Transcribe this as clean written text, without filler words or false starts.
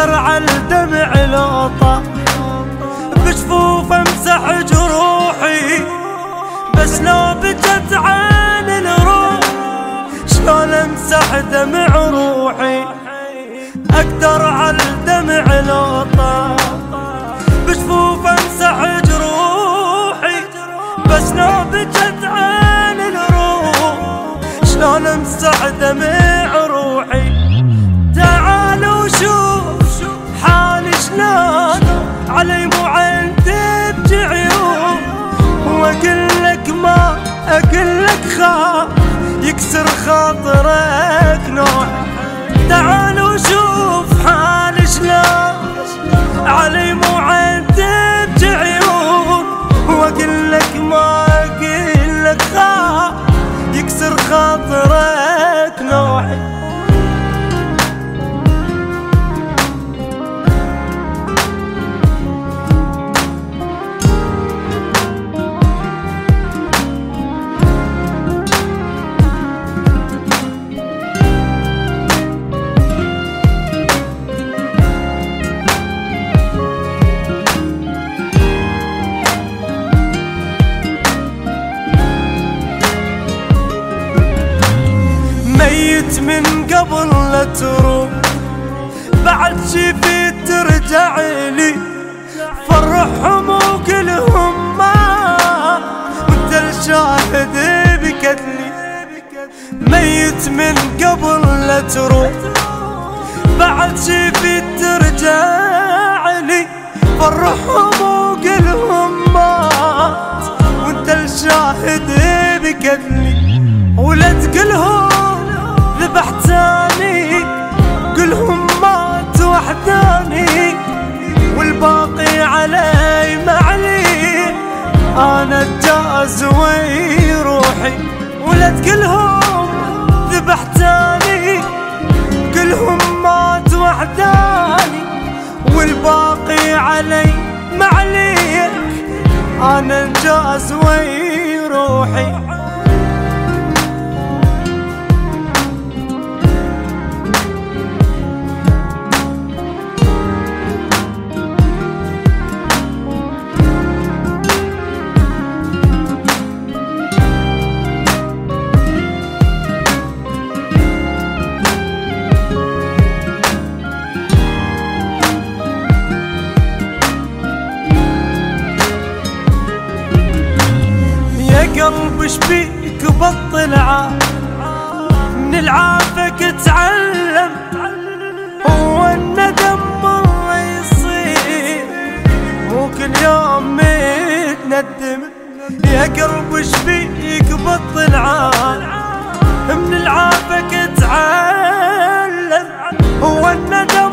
اقدر عالدمع لو طاح بجفوف امسح جروحي، بس لو بجت عين الروح شلون امسح دمع روحي. اقدر عالدمع لو طاح بجفوف امسح جروحي، بس لو بجت عين الروح شلون امسح دمع روحي. تعالوا شوف حالي شلون علي مو عندي بجعيون، واقلك ما اقلك خاف يكسر خاطرك نوح. تعالوا شوف حالي شلون علي مو عندي بجعيون، واقلك ما اقلك خاف يكسر خاطرك نوحي. ميت من قبل لا تروح، بعد شي ترجع لي فرحهم وكلهم ما وانت الشاهد بقتلي. ميت من قبل لا تروح، بعد شي ترجع لي فرحهم وكلهم مات وانت الشاهد بقتلي. ولا تقلهم ذبحتاني قلهم مات وحداني، والباقي علي معلي انا الجاز وي روحي. ولا تقلهم ذبحتاني قلهم مات وحداني، والباقي علي معلي انا الجاز وي روحي. قلب شبيك بطل عاب من العافك تعلم، هو الندم مرة يصير مو كل يوم متندم. يا قلب شبيك بطل عاب من العافك تعلم، هو الندم